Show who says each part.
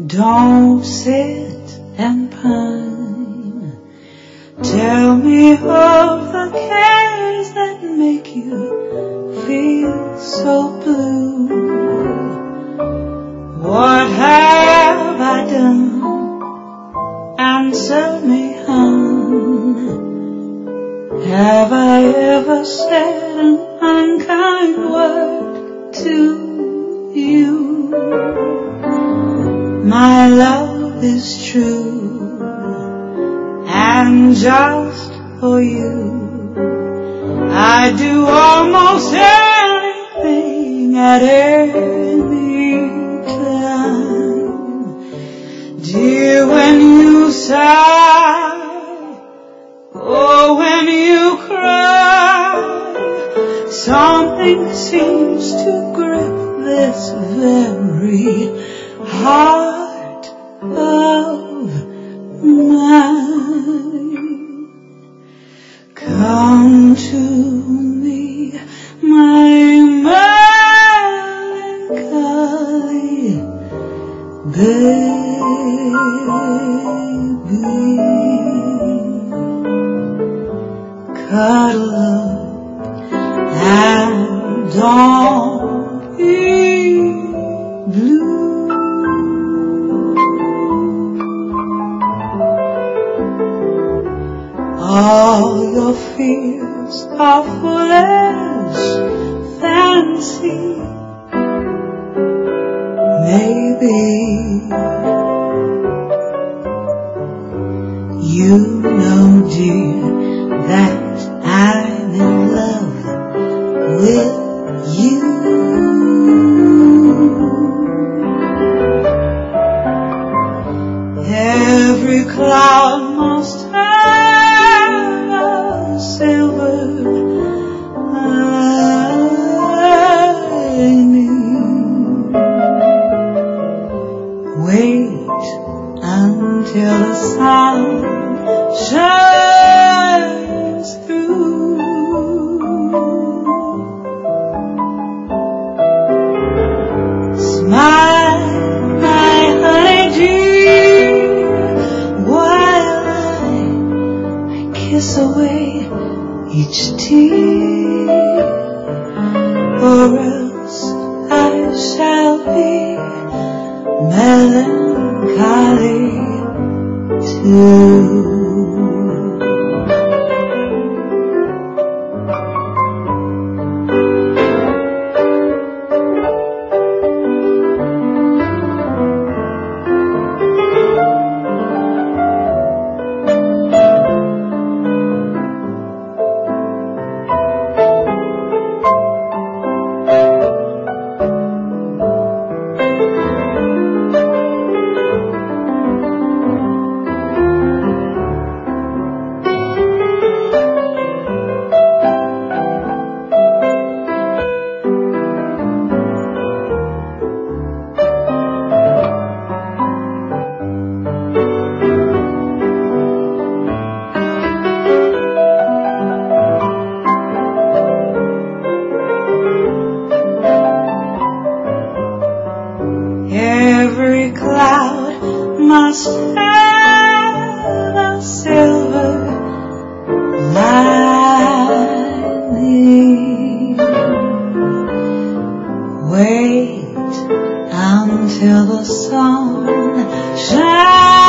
Speaker 1: Don't sit and pine. Tell me of the cares that make you feel so blue. What have I done? Answer me, hon. Have I ever said an unkind word to you? My love is true and just for you. I do almost anything at any time. Dear, when you sigh, oh, when you cry, something seems to grip this very heart of mine. Come to me, my melancholy baby. Cuddle up and don't be blue. All your fears are foolish fancy. Maybe you know, dear, that I'm in love with you. Every cloud must have a silver lining. Wait until the sun shines through. Smile, my honey dear, while I kiss away each tear, or else I shall be melancholy too. Every cloud must have a silver lining. Wait until the sun shines